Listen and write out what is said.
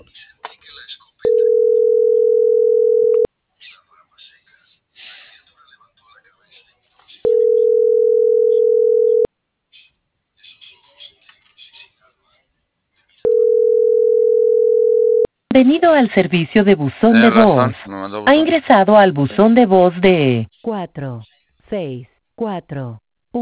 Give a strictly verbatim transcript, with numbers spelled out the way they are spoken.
Bienvenido al servicio de buzón de Tienes voz. razón, me mandó Ha buzón. ingresado al buzón de voz de cuatro seis cuatro